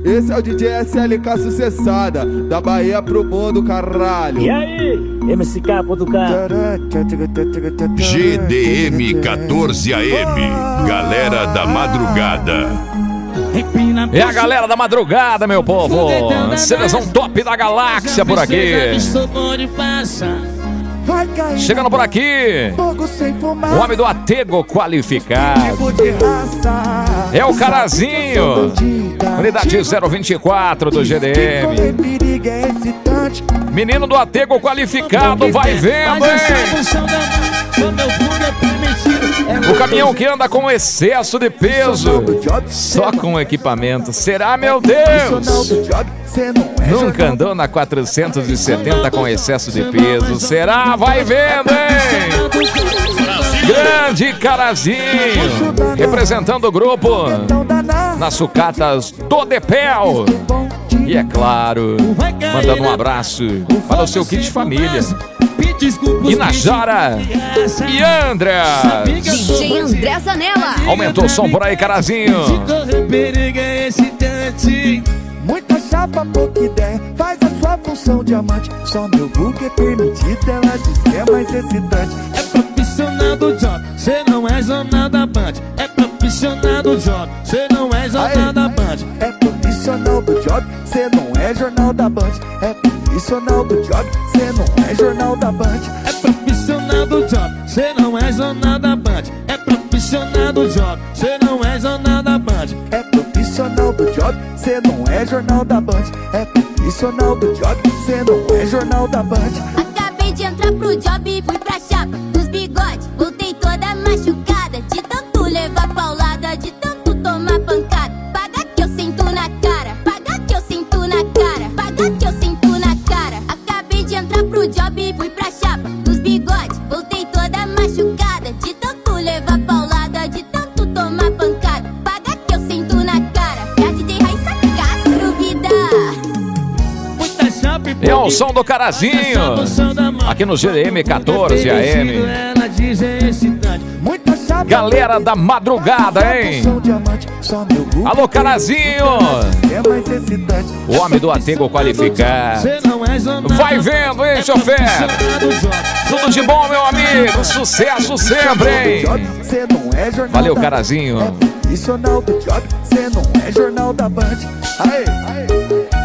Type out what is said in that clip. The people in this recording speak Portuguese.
Esse é o DJ SLK Sucessada, da Bahia pro mundo, caralho. E aí, MCK.K GDM 14AM, galera da madrugada. É a galera da madrugada, meu povo. Seleção top da galáxia por aqui. Chegando por aqui, o homem do Atego qualificado. É o Carazinho, unidade 024 do GDM. Menino do Atego qualificado, vai vendo, hein? O caminhão que anda com excesso de peso, só com equipamento. Será, meu Deus? Nunca andou na 470 com excesso de peso. Será? Vai vendo, hein? Grande Carazinho, representando o grupo nas sucatas do Depel. E é claro, mandando um abraço para o seu kit família. Inajara e André. DJ André Zanella. Aumentou o som por aí, Carazinho. Muita chapa, pouca ideia, faz a sua função diamante. Só meu book é permitido, ela diz que é mais excitante. É profissional do job, cê não é jornal da Band. É profissional do job, cê não é jornal da Band. É profissional do job, cê não é jornal da Band. É profissional do job, cê não é jornal da Band. É profissional do job, cê não é jornal da Band. É profissional do job, cê não é jornal da Band. É profissional do job, cê não é jornal da Band. É profissional do job, cê não é jornal da Band. Acabei de entrar pro job e fui pra chapa dos bigodes. Voltei toda machucada, de tanto levar paulada, de tanto tomar pancada. Paga que eu sinto na cara, paga que eu sinto na cara, paga que eu sinto na cara. Acabei de entrar pro job e fui pra chapa dos bigodes. Voltei toda machucada, de tanto levar paulada, de tanto tomar pancada. Paga que eu sinto na cara. É a DJ Raissa Castro, vida. É o som do Carazinho, aqui no GDM 14 AM. Galera da madrugada, hein? Alô, Carazinho, o homem do Atego qualificado. Vai vendo, hein, chofer? Tudo de bom, meu amigo. Sucesso sempre, hein? Valeu, Carazinho. Profissional do job, cê não é jornal da Band. Aê, aê.